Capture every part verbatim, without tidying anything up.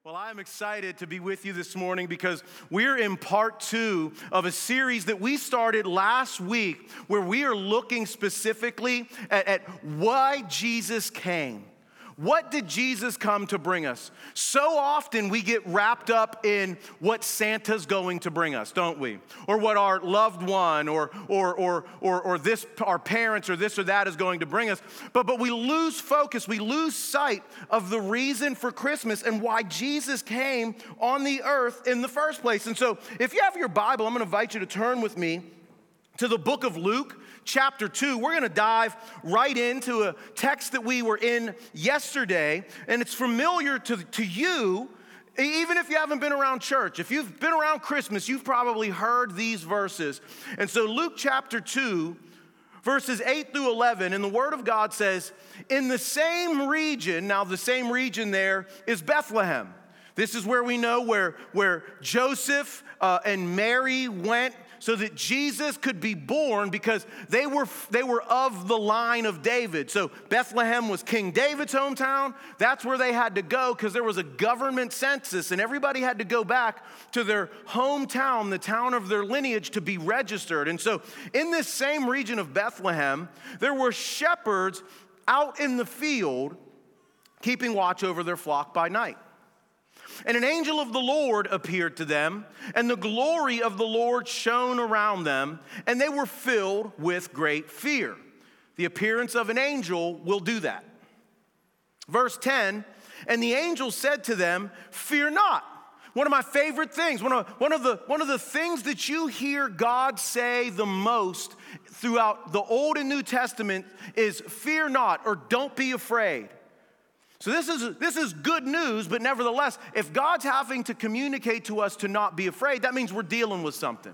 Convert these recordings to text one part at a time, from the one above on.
Well, I'm excited to be with you this morning because we're in part two of a series that we started last week where we are looking specifically at, at why Jesus came. What did Jesus come to bring us? So often we get wrapped up in what Santa's going to bring us, don't we? Or what our loved one or or or or, or this our parents or this or that is going to bring us. But but we lose focus, we lose sight of the reason for Christmas and why Jesus came on the earth in the first place. And so if you have your Bible, I'm going to invite you to turn with me to the book of Luke, chapter two. We're gonna dive right into a text that we were in yesterday, and it's familiar to, to you, even if you haven't been around church. If you've been around Christmas, you've probably heard these verses. And so Luke chapter two, verses eight through eleven, and the Word of God says, in the same region, now the same region there is Bethlehem. This is where we know where, where Joseph uh, and Mary went so that Jesus could be born, because they were they were of the line of David. So Bethlehem was King David's hometown. That's where they had to go because there was a government census and everybody had to go back to their hometown, the town of their lineage, to be registered. And so in this same region of Bethlehem, there were shepherds out in the field keeping watch over their flock by night. And an angel of the Lord appeared to them, and the glory of the Lord shone around them, and they were filled with great fear. The appearance of an angel will do that. Verse ten, and the angel said to them, fear not. One of my favorite things, one of, one of the, one of the things that you hear God say the most throughout the Old and New Testament is fear not, or don't be afraid. So this is, this is good news, but nevertheless, if God's having to communicate to us to not be afraid, that means we're dealing with something.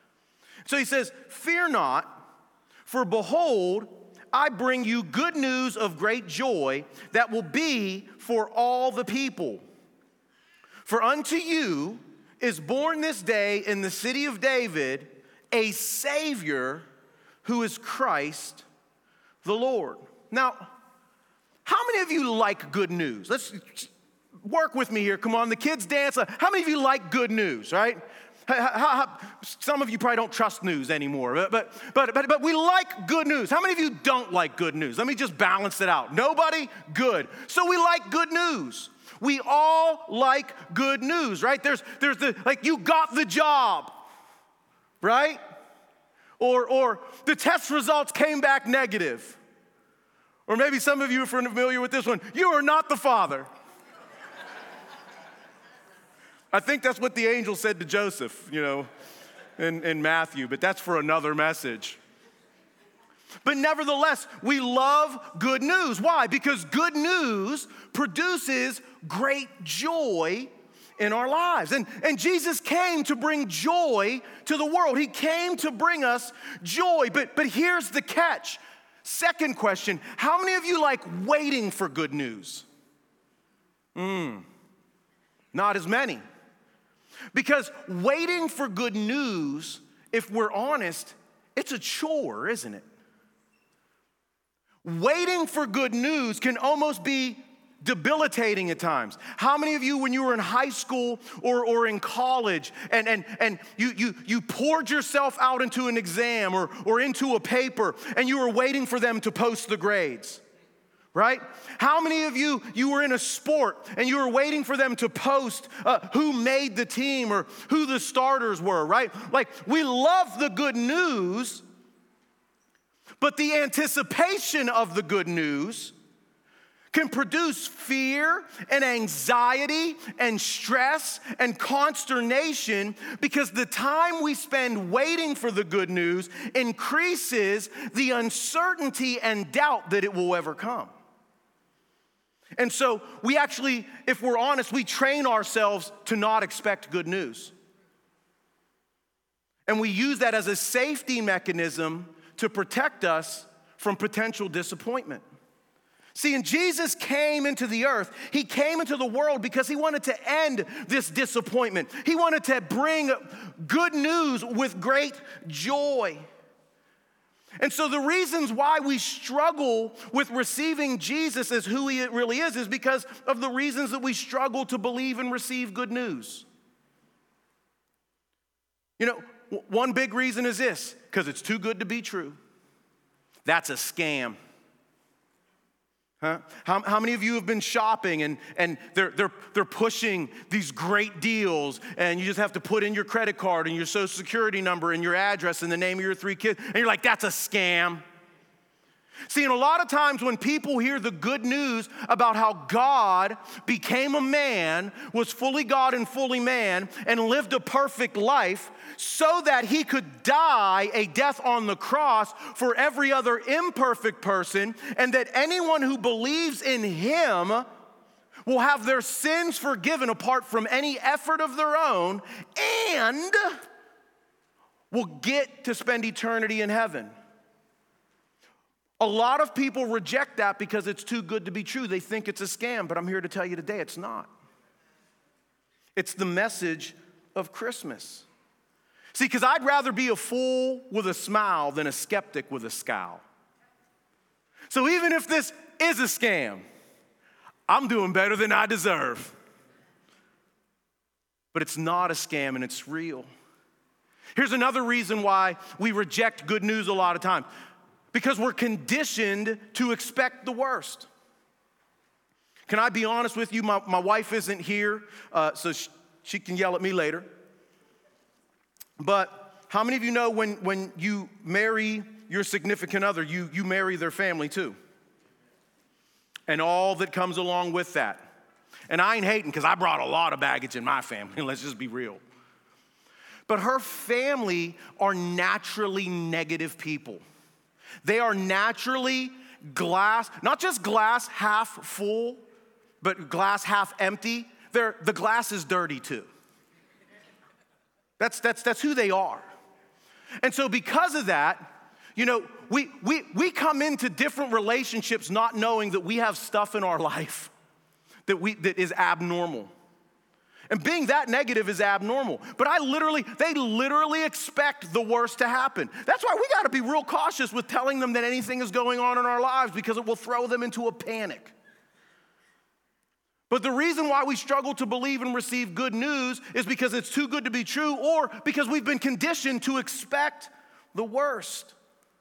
So he says, fear not, for behold, I bring you good news of great joy that will be for all the people. For unto you is born this day in the city of David a Savior who is Christ the Lord. Now, how many of you like good news? Let's work with me here. Come on, the kids dance. How many of you like good news, right? How, how, some of you probably don't trust news anymore, but, but, but, but, but we like good news. How many of you don't like good news? Let me just balance it out. Nobody? Good. So we like good news. We all like good news, right? There's, there's the, like, you got the job, right? Or, or the test results came back negative. Or maybe some of you are familiar with this one. You are not the father. I think that's what the angel said to Joseph, you know, in, in Matthew, but that's for another message. But nevertheless, we love good news. Why? Because good news produces great joy in our lives. And, and Jesus came to bring joy to the world. He came to bring us joy. But, but here's the catch. Second question, how many of you like waiting for good news? Hmm, not as many. Because waiting for good news, if we're honest, it's a chore, isn't it? Waiting for good news can almost be debilitating at times. How many of you, when you were in high school or, or in college and, and, and you, you, you poured yourself out into an exam or, or into a paper and you were waiting for them to post the grades, right? How many of you, you were in a sport and you were waiting for them to post uh, who made the team or who the starters were, right? Like, we love the good news, but the anticipation of the good news can produce fear and anxiety and stress and consternation, because the time we spend waiting for the good news increases the uncertainty and doubt that it will ever come. And so we actually, if we're honest, we train ourselves to not expect good news. And we use that as a safety mechanism to protect us from potential disappointment. See, and Jesus came into the earth, he came into the world because he wanted to end this disappointment. He wanted to bring good news with great joy. And so the reasons why we struggle with receiving Jesus as who he really is is because of the reasons that we struggle to believe and receive good news. You know, one big reason is this, because it's too good to be true. That's a scam. Huh? How, how many of you have been shopping and, and they're, they're, they're pushing these great deals and you just have to put in your credit card and your social security number and your address and the name of your three kids, and you're like, that's a scam. See, and a lot of times when people hear the good news about how God became a man, was fully God and fully man, and lived a perfect life so that he could die a death on the cross for every other imperfect person, and that anyone who believes in him will have their sins forgiven apart from any effort of their own, and will get to spend eternity in heaven. A lot of people reject that because it's too good to be true. They think it's a scam, but I'm here to tell you today it's not. It's the message of Christmas. See, because I'd rather be a fool with a smile than a skeptic with a scowl. So even if this is a scam, I'm doing better than I deserve. But it's not a scam and it's real. Here's another reason why we reject good news a lot of times. Because we're conditioned to expect the worst. Can I be honest with you? My, my wife isn't here, uh, so she, she can yell at me later. But how many of you know when, when you marry your significant other, you, you marry their family too? And all that comes along with that. And I ain't hating because I brought a lot of baggage in my family, let's just be real. But her family are naturally negative people. They are naturally glass, not just glass half full, but glass half empty. They're, the glass is dirty too. That's, that's, that's who they are. And so because of that, you know, we, we, we come into different relationships not knowing that we have stuff in our life that, we, that is abnormal. And being that negative is abnormal. But I literally, they literally expect the worst to happen. That's why we got to be real cautious with telling them that anything is going on in our lives, because it will throw them into a panic. But the reason why we struggle to believe and receive good news is because it's too good to be true, or because we've been conditioned to expect the worst.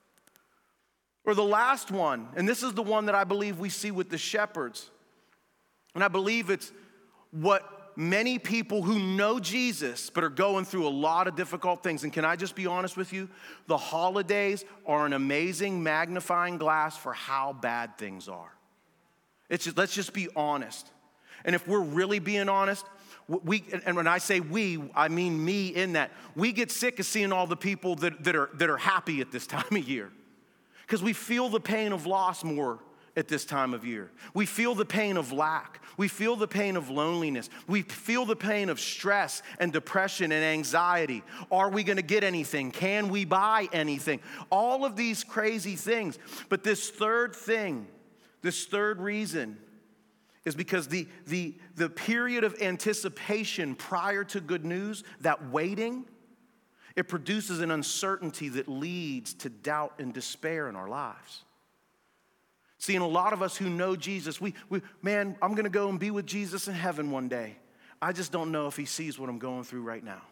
Or the last one, and this is the one that I believe we see with the shepherds. And I believe it's what many people who know Jesus but are going through a lot of difficult things. And can I just be honest with you? The holidays are an amazing magnifying glass for how bad things are. It's just, let's just be honest. And if we're really being honest, we, and when I say we, I mean me in that, we get sick of seeing all the people that, that, are, that are happy at this time of year. Because we feel the pain of loss more at this time of year. We feel the pain of lack. We feel the pain of loneliness. We feel the pain of stress and depression and anxiety. Are we going to get anything? Can we buy anything? All of these crazy things. But this third thing, this third reason is because the, the, the period of anticipation prior to good news, that waiting, it produces an uncertainty that leads to doubt and despair in our lives. See, and a lot of us who know Jesus, we, we man, I'm going to go and be with Jesus in heaven one day. I just don't know if he sees what I'm going through right now.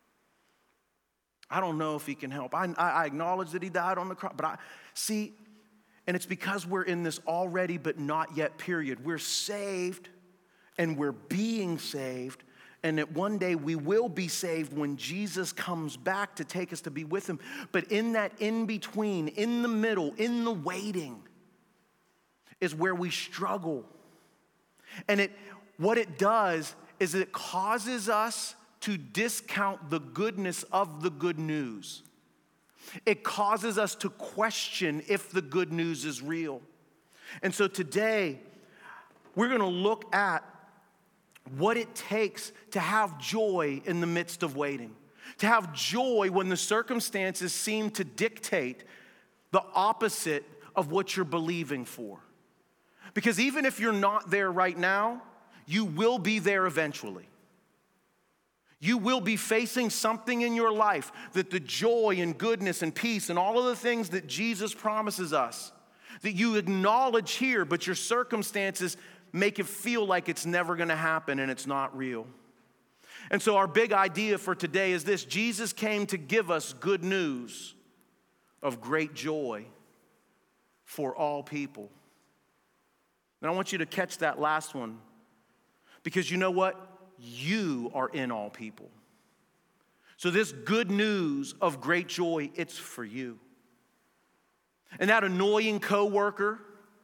I don't know if he can help. I, I, I acknowledge that he died on the cross, but I see, and it's because we're in this already but not yet period. We're saved and we're being saved, and that one day we will be saved when Jesus comes back to take us to be with him. But in that in-between, in the middle, in the waiting, is where we struggle. And it, what it does is it causes us to discount the goodness of the good news. It causes us to question if the good news is real. And so today, we're going to look at what it takes to have joy in the midst of waiting. To have joy when the circumstances seem to dictate the opposite of what you're believing for. Because even if you're not there right now, you will be there eventually. You will be facing something in your life that the joy and goodness and peace and all of the things that Jesus promises us, that you acknowledge here, but your circumstances make it feel like it's never going to happen and it's not real. And so our big idea for today is this: Jesus came to give us good news of great joy for all people. And I want you to catch that last one, because you know what? You are in all people. So this good news of great joy, it's for you. And that annoying coworker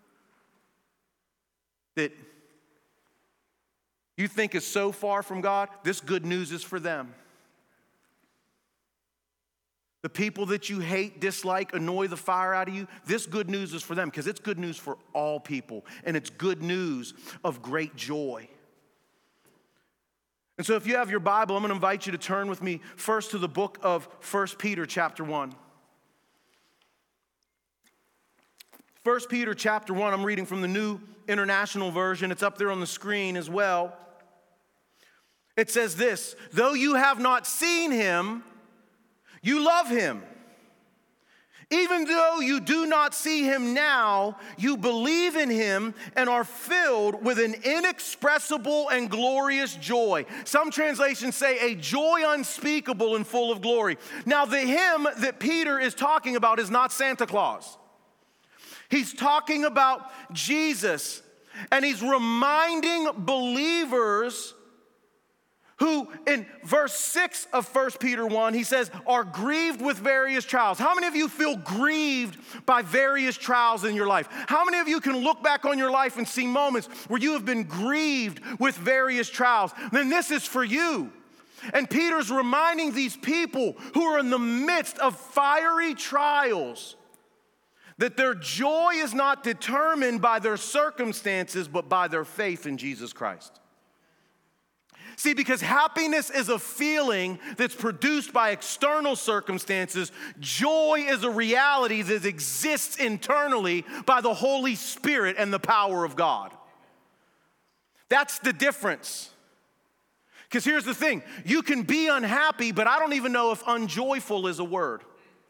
that you think is so far from God, this good news is for them. The people that you hate, dislike, annoy the fire out of you, this good news is for them, because it's good news for all people, and it's good news of great joy. And so if you have your Bible, I'm going to invite you to turn with me first to the book of First Peter chapter one. First Peter chapter one, I'm reading from the New International Version. It's up there on the screen as well. It says this: though you have not seen him, you love him. Even though you do not see him now, you believe in him and are filled with an inexpressible and glorious joy. Some translations say a joy unspeakable and full of glory. Now, the him that Peter is talking about is not Santa Claus. He's talking about Jesus, and he's reminding believers who, in verse six of First Peter one, he says, are grieved with various trials. How many of you feel grieved by various trials in your life? How many of you can look back on your life and see moments where you have been grieved with various trials? Then this is for you. And Peter's reminding these people who are in the midst of fiery trials that their joy is not determined by their circumstances, but by their faith in Jesus Christ. See, because happiness is a feeling that's produced by external circumstances, joy is a reality that exists internally by the Holy Spirit and the power of God. That's the difference. Because here's the thing: you can be unhappy, but I don't even know if unjoyful is a word.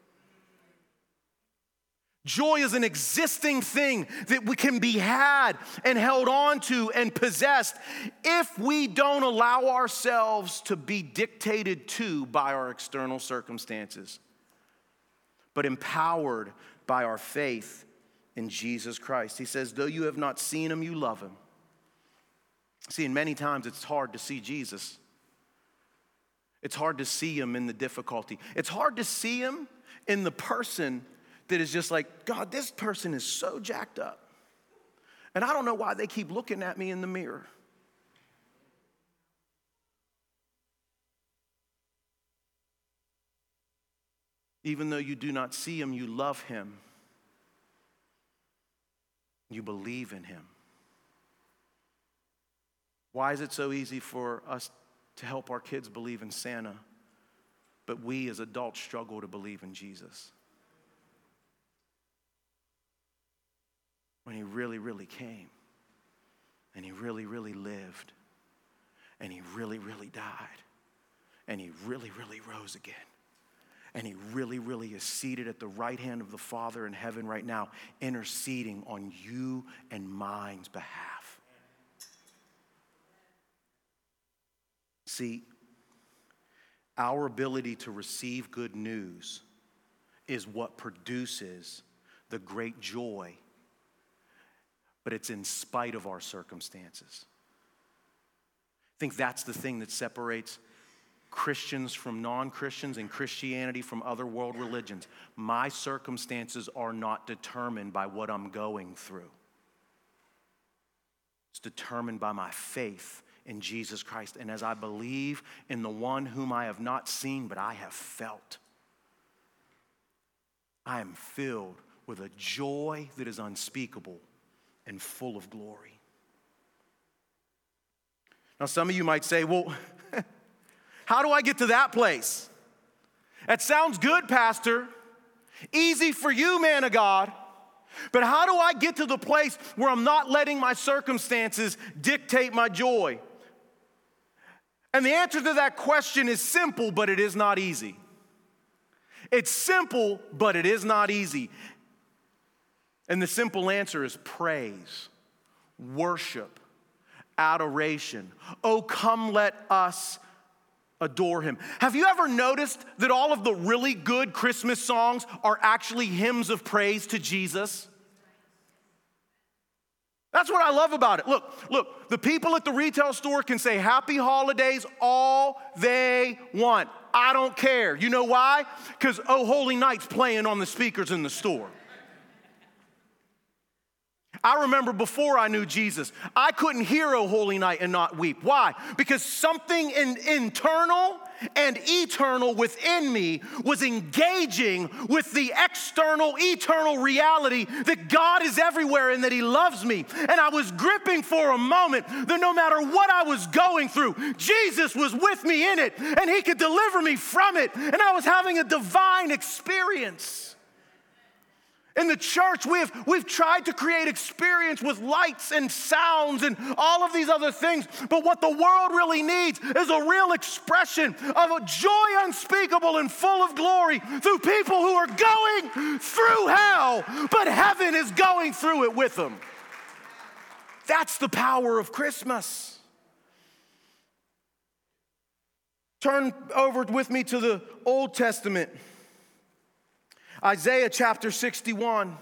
Joy is an existing thing that we can be had and held on to and possessed if we don't allow ourselves to be dictated to by our external circumstances, but empowered by our faith in Jesus Christ. He says, though you have not seen him, you love him. See, and many times it's hard to see Jesus. It's hard to see him in the difficulty. It's hard to see him in the person that is just like, God, this person is so jacked up, and I don't know why they keep looking at me in the mirror. Even though you do not see him, you love him. You believe in him. Why is it so easy for us to help our kids believe in Santa, but we as adults struggle to believe in Jesus? When he really, really came, and he really, really lived, and he really, really died, and he really, really rose again, and he really, really is seated at the right hand of the Father in heaven right now, interceding on you and mine's behalf. See, our ability to receive good news is what produces the great joy, but it's in spite of our circumstances. I think that's the thing that separates Christians from non-Christians and Christianity from other world religions. My circumstances are not determined by what I'm going through. It's determined by my faith in Jesus Christ. And as I believe in the one whom I have not seen, but I have felt, I am filled with a joy that is unspeakable and full of glory. Now, some of you might say, well, how do I get to that place? That sounds good, Pastor. Easy for you, man of God. But how do I get to the place where I'm not letting my circumstances dictate my joy? And the answer to that question is simple, but it is not easy. It's simple, but it is not easy. And the simple answer is praise, worship, adoration. Oh, come let us adore him. Have you ever noticed that all of the really good Christmas songs are actually hymns of praise to Jesus? That's what I love about it. Look, look, the people at the retail store can say happy holidays all they want. I don't care. You know why? Because Oh Holy Night's playing on the speakers in the store. I remember before I knew Jesus, I couldn't hear Oh Holy Night and not weep. Why? Because something in, internal and eternal within me was engaging with the external, eternal reality that God is everywhere and that he loves me. And I was gripping for a moment that no matter what I was going through, Jesus was with me in it and he could deliver me from it. And I was having a divine experience. In the church, we've, we've tried to create experience with lights and sounds and all of these other things. But what the world really needs is a real expression of a joy unspeakable and full of glory through people who are going through hell, but heaven is going through it with them. That's the power of Christmas. Turn over with me to the Old Testament. Isaiah chapter sixty-one.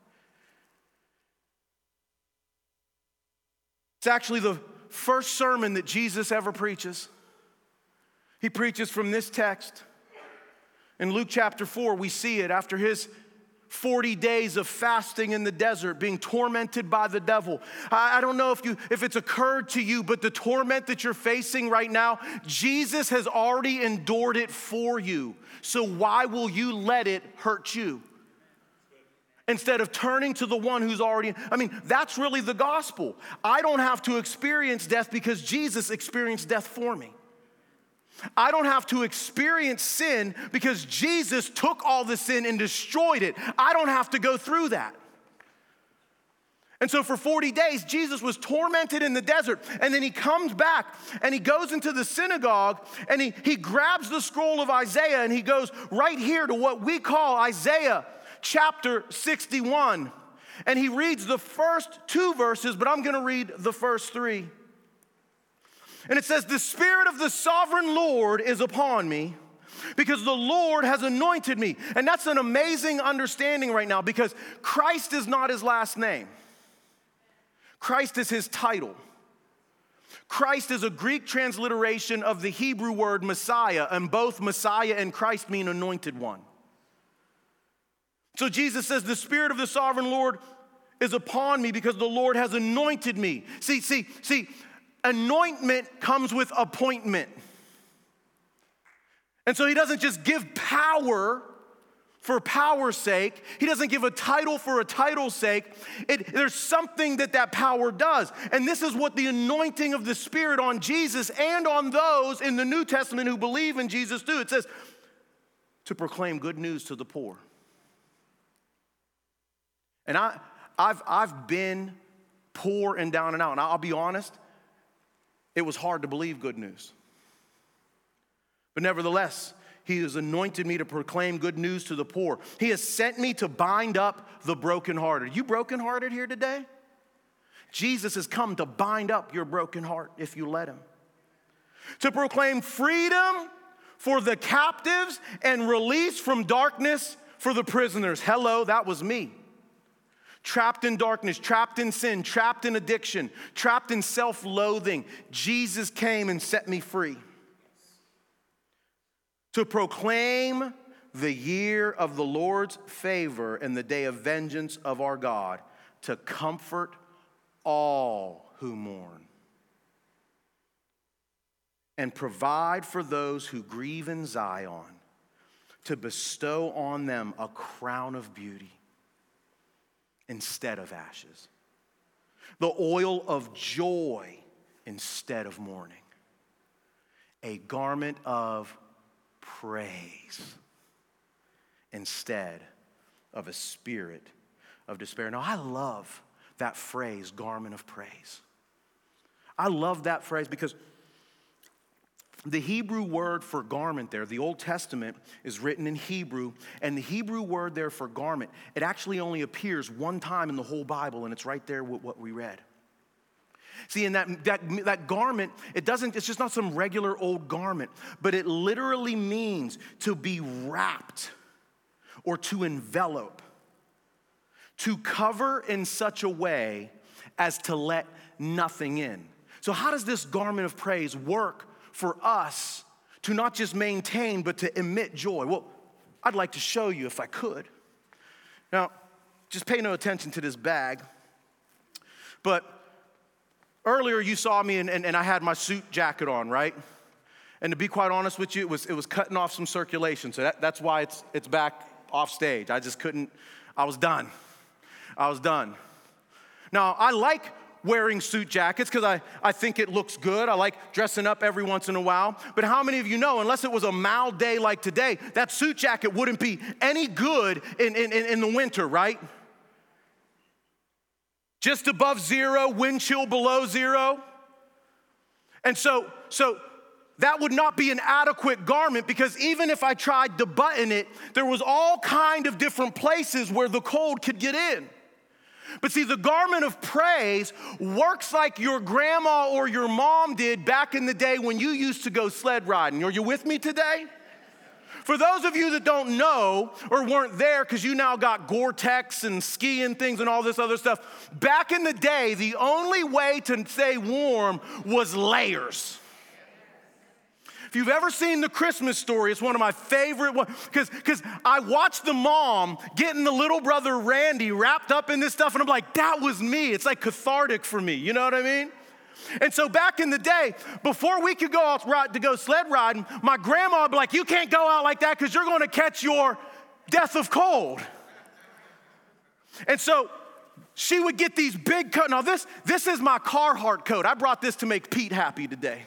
It's actually the first sermon that Jesus ever preaches. He preaches from this text. In Luke chapter four, we see it after his forty days of fasting in the desert, being tormented by the devil. I, I don't know if you if it's occurred to you, but the torment that you're facing right now, Jesus has already endured it for you. So why will you let it hurt you? Instead of turning to the one who's already, I mean, that's really the gospel. I don't have to experience death because Jesus experienced death for me. I don't have to experience sin because Jesus took all the sin and destroyed it. I don't have to go through that. And so for forty days, Jesus was tormented in the desert. And then he comes back and he goes into the synagogue and he, he grabs the scroll of Isaiah and he goes right here to what we call Isaiah chapter sixty-one. And he reads the first two verses, but I'm going to read the first three. And it says, "The Spirit of the sovereign Lord is upon me, because the Lord has anointed me." And that's an amazing understanding right now, because Christ is not his last name. Christ is his title. Christ is a Greek transliteration of the Hebrew word Messiah, and both Messiah and Christ mean anointed one. So Jesus says, "The Spirit of the sovereign Lord is upon me because the Lord has anointed me." See, see, see, anointment comes with appointment. And so he doesn't just give power for power's sake. He doesn't give a title for a title's sake. It, there's something that that power does. And this is what the anointing of the Spirit on Jesus and on those in the New Testament who believe in Jesus do. It says, to proclaim good news to the poor. And I, I've, I've been poor and down and out. And I'll be honest, it was hard to believe good news. But nevertheless, he has anointed me to proclaim good news to the poor. He has sent me to bind up the brokenhearted. You brokenhearted here today? Jesus has come to bind up your broken heart if you let him. To proclaim freedom for the captives and release from darkness for the prisoners. Hello, that was me. Trapped in darkness, trapped in sin, trapped in addiction, trapped in self-loathing. Jesus came and set me free. To proclaim the year of the Lord's favor and the day of vengeance of our God, to comfort all who mourn and provide for those who grieve in Zion, to bestow on them a crown of beauty instead of ashes, the oil of joy instead of mourning, a garment of praise instead of a spirit of despair. Now, I love that phrase, garment of praise. I love that phrase because the Hebrew word for garment there, the Old Testament is written in Hebrew, and the Hebrew word there for garment, it actually only appears one time in the whole Bible, and it's right there with what we read. See, in that, that, that garment, it doesn't, it's just not some regular old garment, but it literally means to be wrapped or to envelop, to cover in such a way as to let nothing in. So how does this garment of praise work for us to not just maintain, but to emit joy? Well, I'd like to show you if I could. Now, just pay no attention to this bag, but earlier you saw me and, and, and I had my suit jacket on, right? And to be quite honest with you, it was, it was cutting off some circulation, so that, that's why it's, it's back off stage. I just couldn't, I was done. I was done. Now, I like wearing suit jackets because I, I think it looks good. I like dressing up every once in a while. But how many of you know, unless it was a mild day like today, that suit jacket wouldn't be any good in, in, in the winter, right? Just above zero, wind chill below zero. And so, so that would not be an adequate garment because even if I tried to button it, there was all kind of different places where the cold could get in. But see, the garment of praise works like your grandma or your mom did back in the day when you used to go sled riding. Are you with me today? For those of you that don't know or weren't there because you now got Gore-Tex and skiing things and all this other stuff, back in the day, the only way to stay warm was layers. If you've ever seen The Christmas Story, it's one of my favorite ones, because because I watched the mom getting the little brother Randy wrapped up in this stuff, and I'm like, that was me. It's like cathartic for me, you know what I mean? And so back in the day, before we could go out to go sled riding, my grandma would be like, you can't go out like that because you're going to catch your death of cold. And so she would get these big coats. Now this, this is my Carhartt coat. I brought this to make Pete happy today.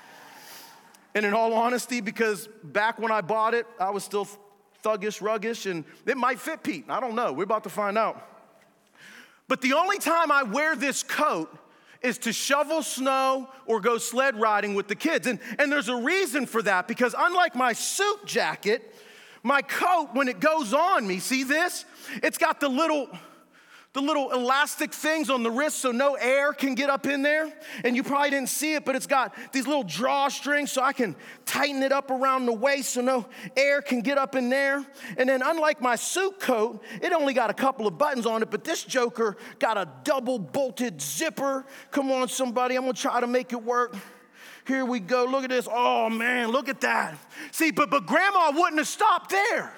And in all honesty, because back when I bought it, I was still thuggish, ruggish, and it might fit Pete. I don't know. We're about to find out. But the only time I wear this coat is to shovel snow or go sled riding with the kids. And, and there's a reason for that, because unlike my suit jacket, my coat, when it goes on me, see this? It's got the little... the little elastic things on the wrist so no air can get up in there. And you probably didn't see it, but it's got these little drawstrings so I can tighten it up around the waist so no air can get up in there. And then unlike my suit coat, it only got a couple of buttons on it, but this joker got a double bolted zipper. Come on, somebody, I'm gonna try to make it work. Here we go, look at this. Oh man, look at that. See, but, but grandma wouldn't have stopped there.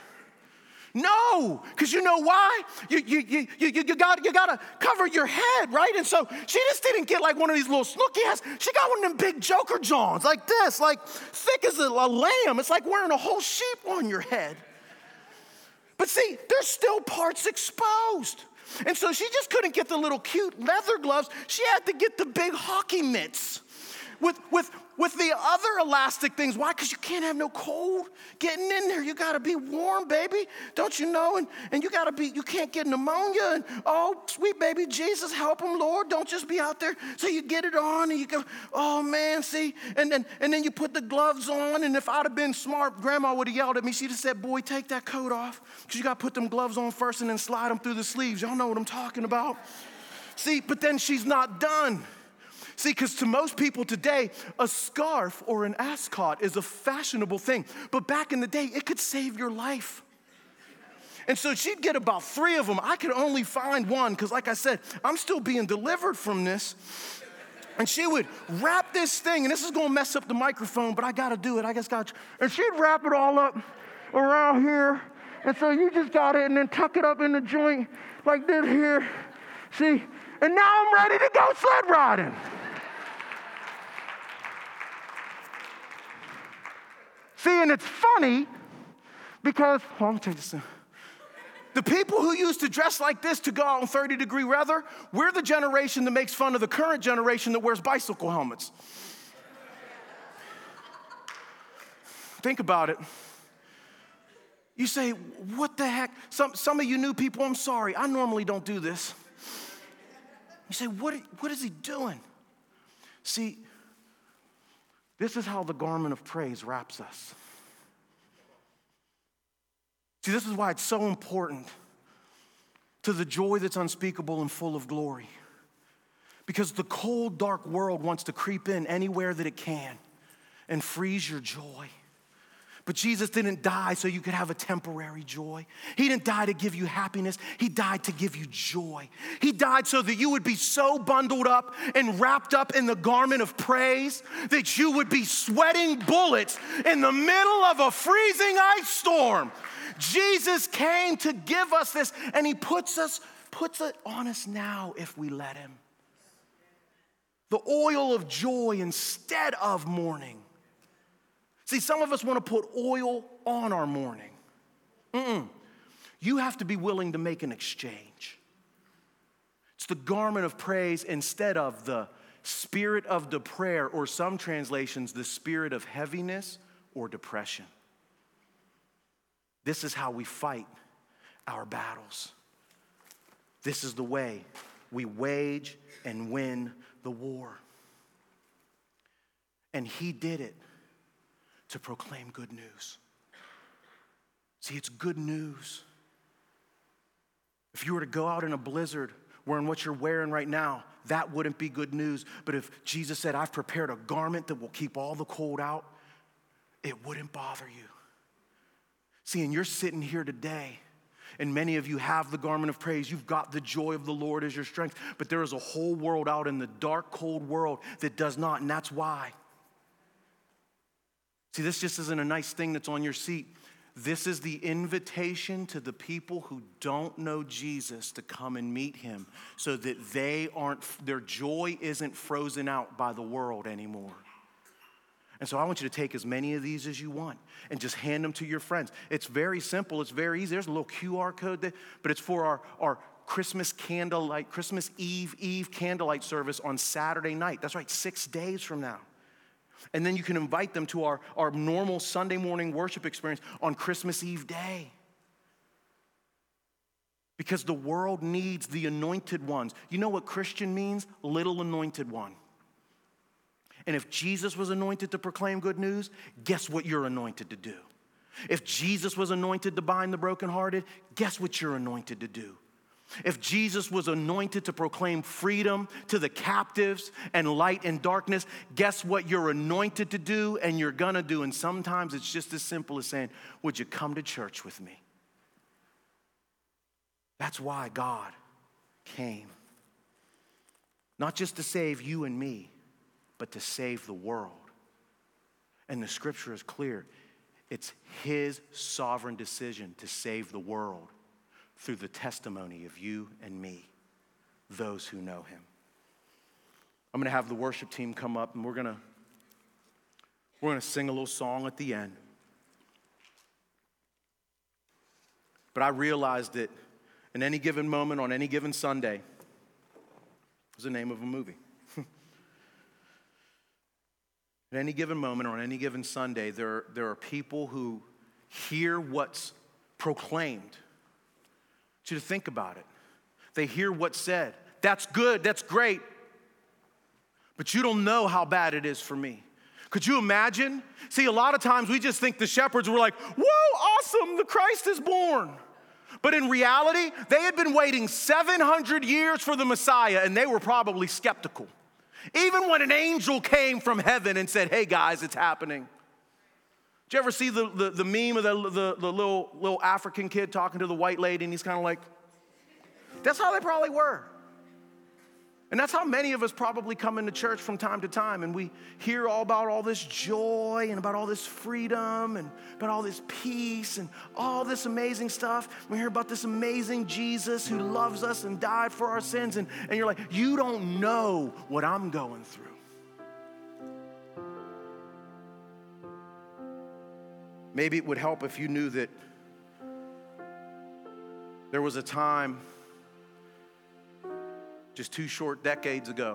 No, because you know why? You, you, you, you, you got you got to cover your head, right? And so she just didn't get like one of these little snooky hats. She got one of them big joker johns like this, like thick as a, a lamb. It's like wearing a whole sheep on your head. But see, there's still parts exposed. And so she just couldn't get the little cute leather gloves. She had to get the big hockey mitts with, with, with the other elastic things. Why? Because you can't have no cold getting in there. You got to be warm, baby. Don't you know? And, and you got to be, you can't get pneumonia. And oh, sweet baby Jesus, help him, Lord. Don't just be out there. So you get it on and you go, oh man, see? And then, and then you put the gloves on. And if I'd have been smart, grandma would have yelled at me. She'd have said, boy, take that coat off. Because you got to put them gloves on first and then slide them through the sleeves. Y'all know what I'm talking about. See, but then she's not done. See, because to most people today, a scarf or an ascot is a fashionable thing. But back in the day, it could save your life. And so she'd get about three of them. I could only find one because, like I said, I'm still being delivered from this. And she would wrap this thing, and this is going to mess up the microphone, but I got to do it. I just got to. And she'd wrap it all up around here. And so you just got it and then tuck it up in the joint like this here. See? And now I'm ready to go sled riding. See, and it's funny because, hold on, let me take this down. The people who used to dress like this to go out in thirty degree weather, we're the generation that makes fun of the current generation that wears bicycle helmets. Think about it. You say, what the heck? Some, some of you new people, I'm sorry, I normally don't do this. You say, what, what is he doing? See, This is how the garment of praise wraps us. See, this is why it's so important to the joy that's unspeakable and full of glory. Because the cold, dark world wants to creep in anywhere that it can and freeze your joy. But Jesus didn't die so you could have a temporary joy. He didn't die to give you happiness. He died to give you joy. He died so that you would be so bundled up and wrapped up in the garment of praise that you would be sweating bullets in the middle of a freezing ice storm. Jesus came to give us this, and he puts us, puts it on us now if we let him. The oil of joy instead of mourning. See, some of us want to put oil on our mourning. Mm-mm. You have to be willing to make an exchange. It's the garment of praise instead of the spirit of the prayer, or some translations, the spirit of heaviness or depression. This is how we fight our battles. This is the way we wage and win the war. And he did it to proclaim good news. See, it's good news. If you were to go out in a blizzard wearing what you're wearing right now, that wouldn't be good news. But if Jesus said, I've prepared a garment that will keep all the cold out, it wouldn't bother you. See, and you're sitting here today, and many of you have the garment of praise. You've got the joy of the Lord as your strength. But there is a whole world out in the dark, cold world that does not, and that's why. See, this just isn't a nice thing that's on your seat. This is the invitation to the people who don't know Jesus to come and meet him so that they aren't, their joy isn't frozen out by the world anymore. And so I want you to take as many of these as you want and just hand them to your friends. It's very simple. It's very easy. There's a little Q R code there, but it's for our, our Christmas candlelight, Christmas Eve, Eve candlelight service on Saturday night. That's right, six days from now. And then you can invite them to our, our normal Sunday morning worship experience on Christmas Eve day. Because the world needs the anointed ones. You know what Christian means? Little anointed one. And if Jesus was anointed to proclaim good news, guess what you're anointed to do? If Jesus was anointed to bind the brokenhearted, guess what you're anointed to do? If Jesus was anointed to proclaim freedom to the captives and light in darkness, guess what you're anointed to do and you're gonna do? And sometimes it's just as simple as saying, would you come to church with me? That's why God came. Not just to save you and me, but to save the world. And the scripture is clear. It's his sovereign decision to save the world through the testimony of you and me, those who know him. I'm gonna have the worship team come up, and we're gonna, we're gonna sing a little song at the end. But I realized that in any given moment, on any given Sunday, is the name of a movie. At any given moment, on any given Sunday, there, there are people who hear what's proclaimed. I want you to think about it. They hear what's said. That's good, that's great. But you don't know how bad it is for me. Could you imagine? See, a lot of times we just think the shepherds were like, whoa, awesome, the Christ is born. But in reality, they had been waiting seven hundred years for the Messiah, and they were probably skeptical. Even when an angel came from heaven and said, hey guys, it's happening. Did you ever see the, the, the meme of the, the, the little, little African kid talking to the white lady, and he's kind of like, that's how they probably were. And that's how many of us probably come into church from time to time, and we hear all about all this joy and about all this freedom and about all this peace and all this amazing stuff. We hear about this amazing Jesus who loves us and died for our sins, and, and you're like, you don't know what I'm going through. Maybe it would help if you knew that there was a time just two short decades ago,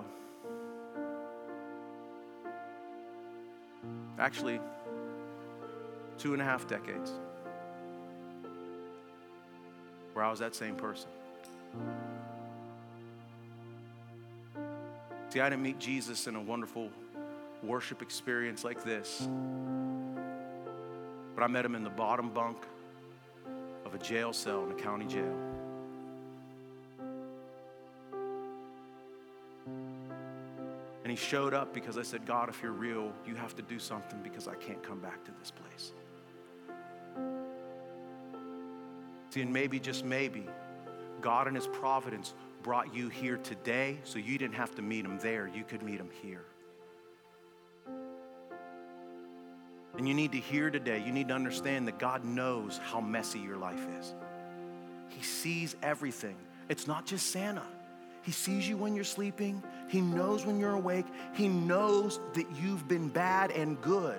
actually two and a half decades, where I was that same person. See, I didn't meet Jesus in a wonderful worship experience like this. But I met him in the bottom bunk of a jail cell in a county jail. And he showed up because I said, God, if you're real, you have to do something because I can't come back to this place. See, and maybe, just maybe, God in his providence brought you here today so you didn't have to meet him there. You could meet him here. And you need to hear today, you need to understand that God knows how messy your life is. He sees everything. It's not just Santa. He sees you when you're sleeping. He knows when you're awake. He knows that you've been bad and good.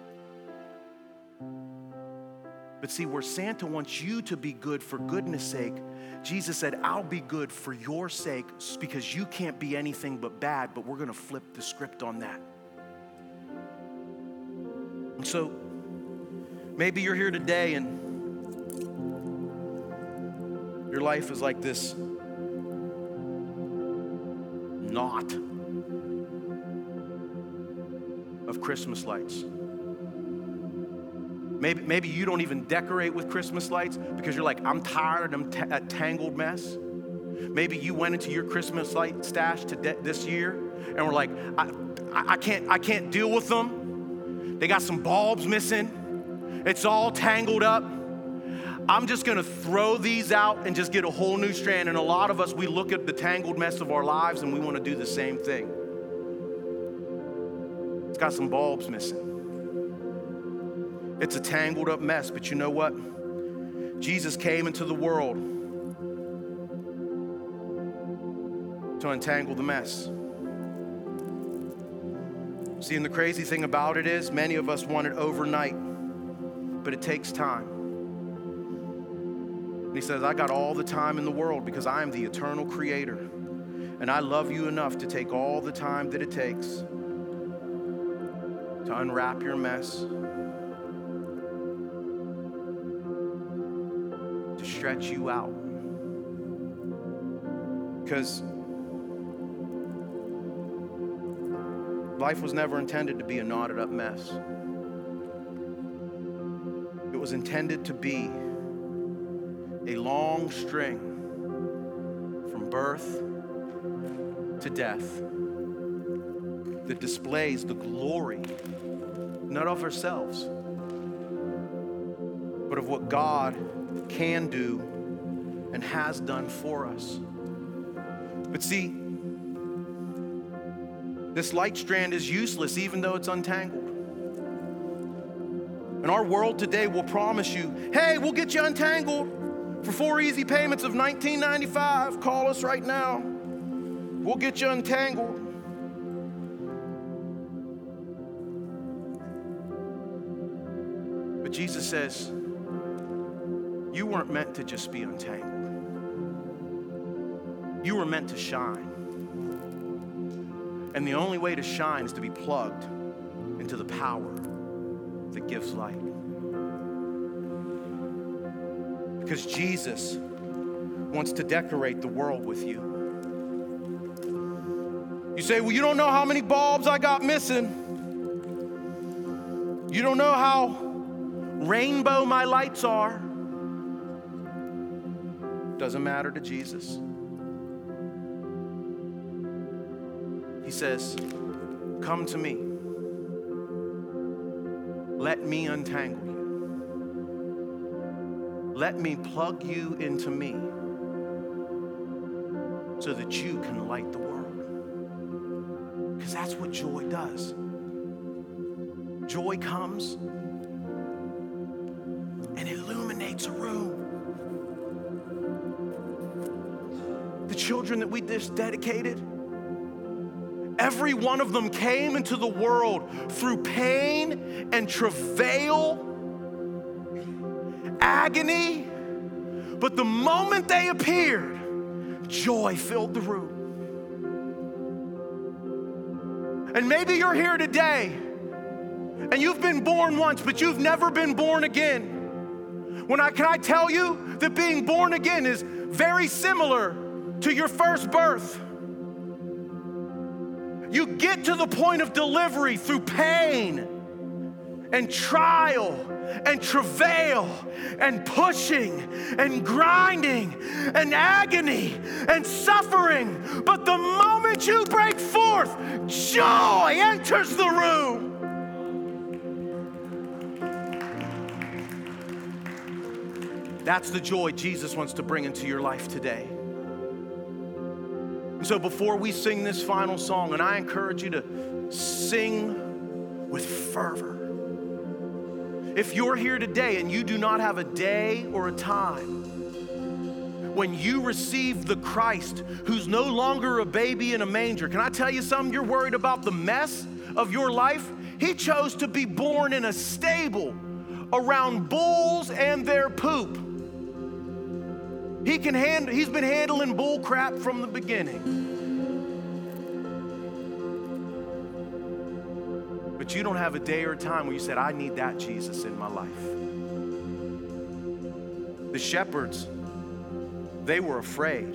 But see, where Santa wants you to be good for goodness sake, Jesus said, I'll be good for your sake because you can't be anything but bad, but we're going to flip the script on that. And so maybe you're here today and your life is like this knot of Christmas lights. Maybe, maybe you don't even decorate with Christmas lights because you're like, I'm tired of them t- a tangled mess. Maybe you went into your Christmas light stash to de- this year and were like, I, I, I can't, I can't deal with them. They got some bulbs missing. It's all tangled up. I'm just gonna throw these out and just get a whole new strand. And a lot of us, we look at the tangled mess of our lives and we wanna do the same thing. It's got some bulbs missing. It's a tangled up mess, but you know what? Jesus came into the world to untangle the mess. See, and the crazy thing about it is many of us want it overnight, but it takes time. And he says, I got all the time in the world because I am the eternal creator. And I love you enough to take all the time that it takes to unwrap your mess, to stretch you out. Because life was never intended to be a knotted up mess. It was intended to be a long string from birth to death that displays the glory, not of ourselves, but of what God can do and has done for us. But see, this light strand is useless even though it's untangled. And our world today will promise you, hey, we'll get you untangled for four easy payments of nineteen ninety-five. Call us right now. We'll get you untangled. But Jesus says, you weren't meant to just be untangled. You were meant to shine. And the only way to shine is to be plugged into the power that gives light. Because Jesus wants to decorate the world with you. You say, well, you don't know how many bulbs I got missing. You don't know how rainbow my lights are. Doesn't matter to Jesus. He says, come to me. Let me untangle you. Let me plug you into me so that you can light the world. Because that's what joy does. Joy comes and illuminates a room. The children that we just dedicated, every one of them came into the world through pain and travail, agony, but the moment they appeared, joy filled the room. And maybe you're here today and you've been born once, but you've never been born again. When I, can I tell you that being born again is very similar to your first birth. You get to the point of delivery through pain and trial and travail and pushing and grinding and agony and suffering. But the moment you break forth, joy enters the room. That's the joy Jesus wants to bring into your life today. And so before we sing this final song, and I encourage you to sing with fervor. If you're here today and you do not have a day or a time when you receive the Christ who's no longer a baby in a manger, can I tell you something? You're worried about the mess of your life. He chose to be born in a stable around bulls and their poop. He can handle, he's been handling bull crap from the beginning. But you don't have a day or a time where you said, I need that Jesus in my life. The shepherds, they were afraid.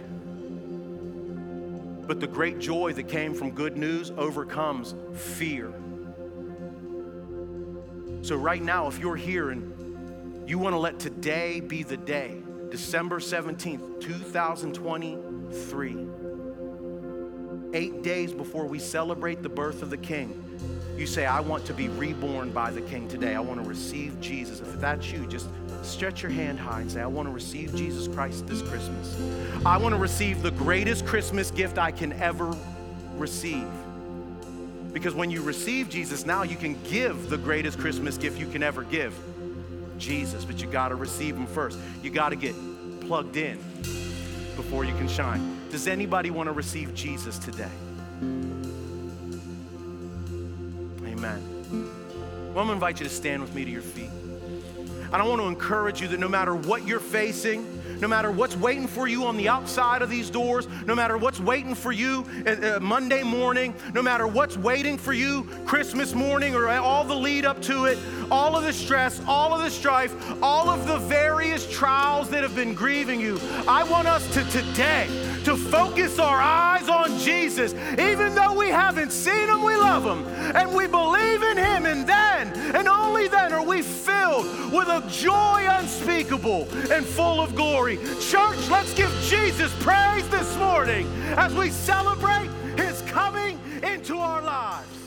But the great joy that came from good news overcomes fear. So right now, if you're here and you want to let today be the day, December seventeenth, two thousand twenty-three, eight days before we celebrate the birth of the King, you say, I want to be reborn by the King today. I want to receive Jesus. If that's you, just stretch your hand high and say, I want to receive Jesus Christ this Christmas. I want to receive the greatest Christmas gift I can ever receive. Because when you receive Jesus, now you can give the greatest Christmas gift you can ever give. Jesus, but you got to receive him first. You got to get plugged in before you can shine. Does anybody want to receive Jesus today? Amen. Well, I'm going to invite you to stand with me to your feet. And I want to encourage you that no matter what you're facing, no matter what's waiting for you on the outside of these doors, no matter what's waiting for you uh, Monday morning, no matter what's waiting for you Christmas morning or all the lead up to it, all of the stress, all of the strife, all of the various trials that have been grieving you, I want us to today to focus our eyes on Jesus. Even though we haven't seen him, we love him and we believe in him, and then and only then are we filled with a joy unspeakable and full of glory. Church, let's give Jesus praise this morning as we celebrate his coming into our lives.